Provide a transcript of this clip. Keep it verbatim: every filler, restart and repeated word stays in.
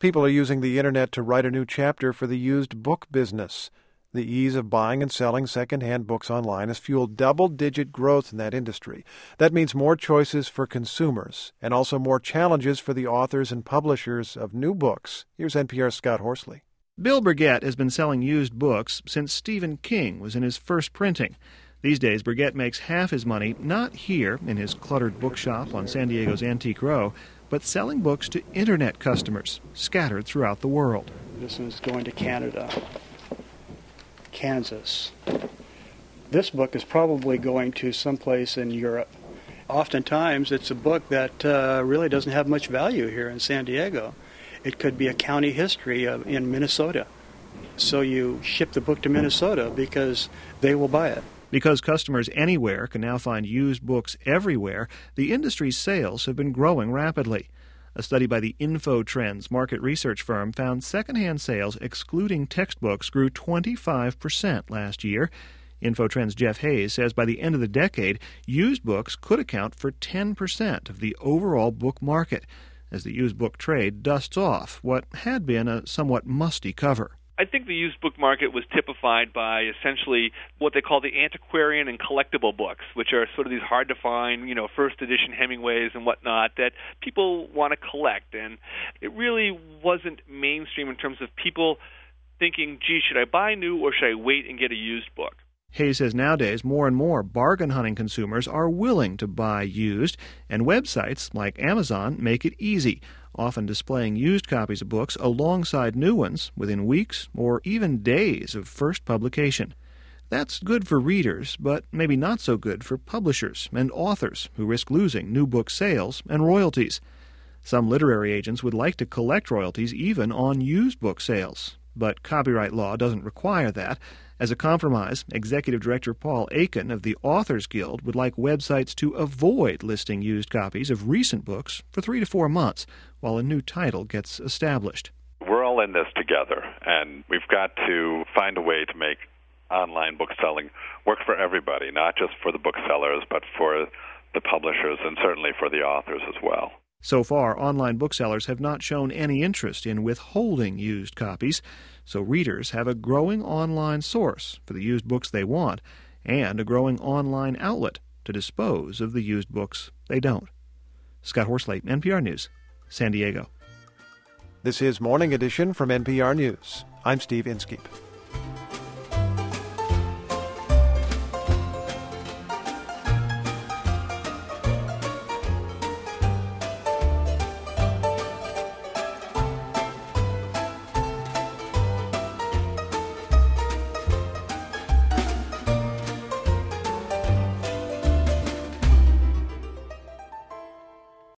People are using the internet to write a new chapter for the used book business. The ease of buying and selling secondhand books online has fueled double-digit growth in that industry. That means more choices for consumers and also more challenges for the authors and publishers of new books. Here's N P R's Scott Horsley. Bill Burgett has been selling used books since Stephen King was in his first printing. These days, Burgett makes half his money not here in his cluttered bookshop on San Diego's Antique Row, but selling books to Internet customers scattered throughout the world. This one's going to Canada, Kansas. This book is probably going to someplace in Europe. Oftentimes, it's a book that uh, really doesn't have much value here in San Diego. It could be a county history of, in Minnesota. So you ship the book to Minnesota because they will buy it. Because customers anywhere can now find used books everywhere, the industry's sales have been growing rapidly. A study by the InfoTrends market research firm found secondhand sales, excluding textbooks, grew twenty-five percent last year. InfoTrends' Jeff Hayes says by the end of the decade, used books could account for ten percent of the overall book market, as the used book trade dusts off what had been a somewhat musty cover. I think the used book market was typified by essentially what they call the antiquarian and collectible books, which are sort of these hard-to-find, you know, first edition Hemingways and whatnot that people want to collect. And it really wasn't mainstream in terms of people thinking, gee, should I buy new or should I wait and get a used book? Hayes says nowadays more and more bargain-hunting consumers are willing to buy used, and websites like Amazon make it easy, often displaying used copies of books alongside new ones within weeks or even days of first publication. That's good for readers, but maybe not so good for publishers and authors who risk losing new book sales and royalties. Some literary agents would like to collect royalties even on used book sales, but copyright law doesn't require that. As a compromise, Executive Director Paul Aiken of the Authors Guild would like websites to avoid listing used copies of recent books for three to four months while a new title gets established. We're all in this together, and we've got to find a way to make online book selling work for everybody, not just for the booksellers, but for the publishers and certainly for the authors as well. So far, online booksellers have not shown any interest in withholding used copies, so readers have a growing online source for the used books they want and a growing online outlet to dispose of the used books they don't. Scott Horsley, N P R News, San Diego. This is Morning Edition from N P R News. I'm Steve Inskeep.